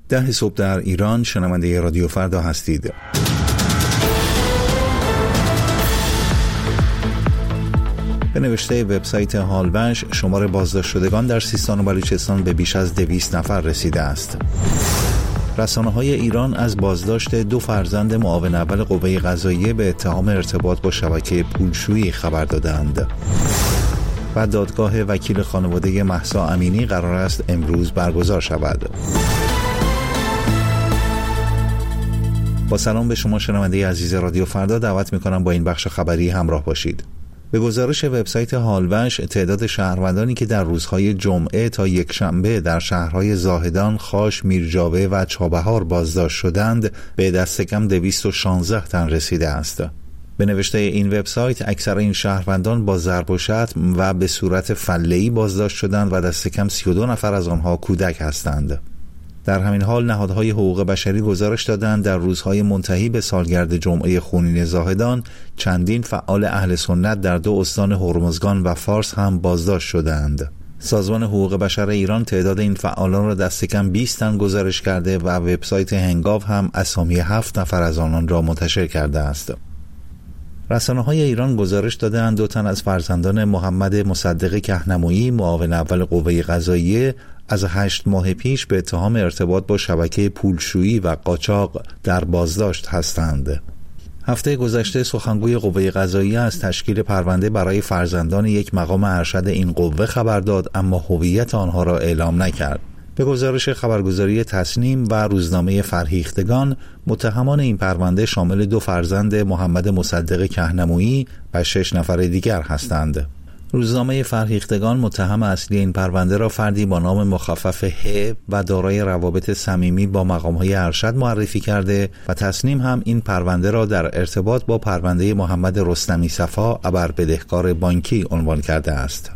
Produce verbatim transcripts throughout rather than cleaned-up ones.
ده صبح در ایران، شنونده رادیو فردا هستید. به نوشته وبسایت هالوش، شمار بازداشت شدگان در سیستان و بلوچستان به بیش از دویست نفر رسیده است. رسانه‌های ایران از بازداشت دو فرزند معاون اول قوه قضاییه به اتهام ارتباط با شبکه پولشویی خبر دادند. و دادگاه وکیل خانواده مهسا امینی قرار است امروز برگزار شود. با سلام به شما شنونده عزیز رادیو فردا، دعوت می‌کنم با این بخش خبری همراه باشید. به گزارش وبسایت هالوش، تعداد شهروندانی که در روزهای جمعه تا یکشنبه در شهرهای زاهدان، خاش، میرجاوه و چابهار بازداشت شدند به دست کم دویست و شانزده تن رسیده است. به نوشته این وبسایت، اکثر این شهروندان با ضرب و شتم و به صورت فله‌ای بازداشت شدند و دست کم سی و دو نفر از آنها کودک هستند. در همین حال نهادهای حقوق بشری گزارش دادند در روزهای منتهی به سالگرد جمعه خونین زاهدان، چندین فعال اهل سنت در دو استان هرمزگان و فارس هم بازداشت شدند. سازمان حقوق بشر ایران تعداد این فعالان را دست کم بیست تن گزارش کرده و وبسایت هنگاو هم اسامی هفت نفر از آنان را منتشر کرده است. رسانه‌های ایران گزارش دادند دو تن از فرزندان محمد مصدق کهنمویی، معاون اول قوه قضاییه، از هشت ماه پیش به اتهام ارتباط با شبکه پولشویی و قاچاق در بازداشت هستند. هفته گذشته سخنگوی قوه قضاییه از تشکیل پرونده برای فرزندان یک مقام ارشد این قوه خبر داد، اما هویت آنها را اعلام نکرد. به گزارش خبرگزاری تصنیم و روزنامه فرهیختگان، متهمان این پرونده شامل دو فرزند محمد مصدق کهنمویی و شش نفر دیگر هستند. روزنامه فرهیختگان متهم اصلی این پرونده را فردی با نام مخفف ه و دارای روابط صمیمی با مقام‌های ارشد معرفی کرده و تصنیم هم این پرونده را در ارتباط با پرونده محمد رستمی صفا ابر بدهکار بانکی عنوان کرده است.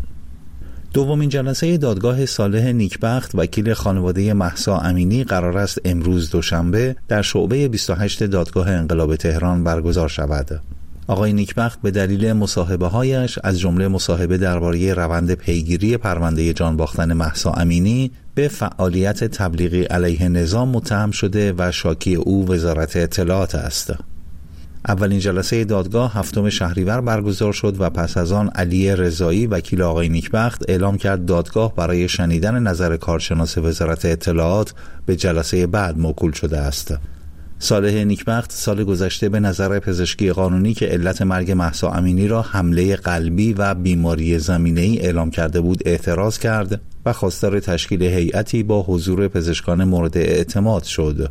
دومین جلسه دادگاه صالح نیکبخت، وکیل خانواده مهسا امینی، قرار است امروز دوشنبه در شعبه بیست و هشت دادگاه انقلاب تهران برگزار شود. آقای نیکبخت به دلیل مصاحبه‌هایش، از جمله مصاحبه درباره روند پیگیری پرونده جان باختن مهسا امینی، به فعالیت تبلیغی علیه نظام متهم شده و شاکی او وزارت اطلاعات است. اولین جلسه دادگاه هفتم شهریور برگزار شد و پس از آن علی رضایی، وکیل آقای نیکبخت، اعلام کرد دادگاه برای شنیدن نظر کارشناس وزارت اطلاعات به جلسه بعد موکول شده است. صالح نیکبخت سال گذشته به نظر پزشکی قانونی که علت مرگ مهسا امینی را حمله قلبی و بیماری زمینه‌ای اعلام کرده بود اعتراض کرد و خواستار تشکیل هیئتی با حضور پزشکان مورد اعتماد شد.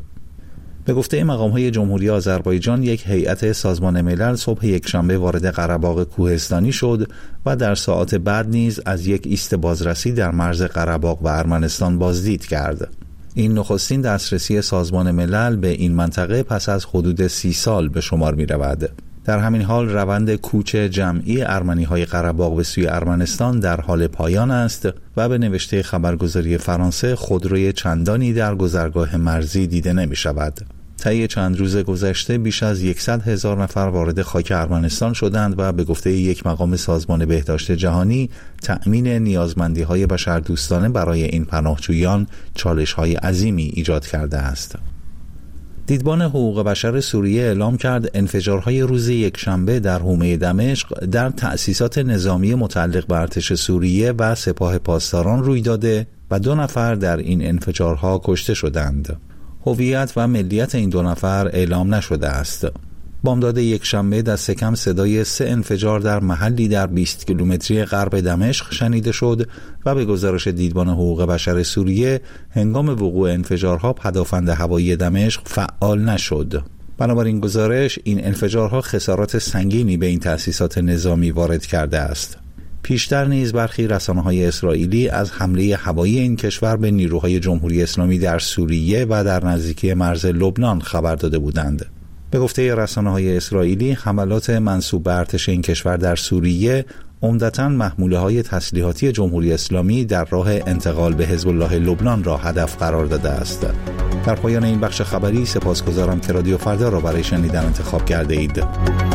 به گفته مقام‌های جمهوری آذربایجان، یک هیئت سازمان ملل صبح یکشنبه وارد قره‌باغ کوهستانی شد و در ساعات بعد نیز از یک ایست بازرسی در مرز قره‌باغ و ارمنستان بازدید کرد. این نخستین دسترسی سازمان ملل به این منطقه پس از حدود سی سال به شمار می رود. در همین حال روند کوچ جمعی ارمنی‌های قره‌باغ به سوی ارمنستان در حال پایان است و به نوشته خبرگزاری فرانسه خودروی چندانی در گذرگاه مرزی دیده نمی شود. طی چند روز گذشته بیش از صد هزار نفر وارد خاک ارمنستان شدند و به گفته یک مقام سازمان بهداشت جهانی، تأمین نیازمندی‌های بشردوستانه برای این پناهجویان چالش‌های عظیمی ایجاد کرده است. دیدبان حقوق بشر سوریه اعلام کرد انفجارهای روز یکشنبه در حومه دمشق در تأسیسات نظامی متعلق به ارتش سوریه و سپاه پاسداران روی داده و دو نفر در این انفجارها کشته شدند. هویت و ملیت این دو نفر اعلام نشده است. بامداد یکشنبه دست کم صدای سه انفجار در محلی در بیست کیلومتری غرب دمشق شنیده شد و به گزارش دیدبان حقوق بشر سوریه، هنگام وقوع انفجارها پدافند هوایی دمشق فعال نشد. بنابراین گزارش، این انفجارها خسارات سنگینی به این تأسیسات نظامی وارد کرده است. پیشتر نیز برخی رسانه‌های اسرائیلی از حمله هوایی این کشور به نیروهای جمهوری اسلامی در سوریه و در نزدیکی مرز لبنان خبر داده بودند. به گفته رسانه‌های اسرائیلی، حملات منسوب به ارتش این کشور در سوریه عمدتاً محموله‌های تسلیحاتی جمهوری اسلامی در راه انتقال به حزب الله لبنان را هدف قرار داده است. در پایان این بخش خبری سپاسگزارم که رادیو فردا را برای شنیدن انتخاب کرده اید.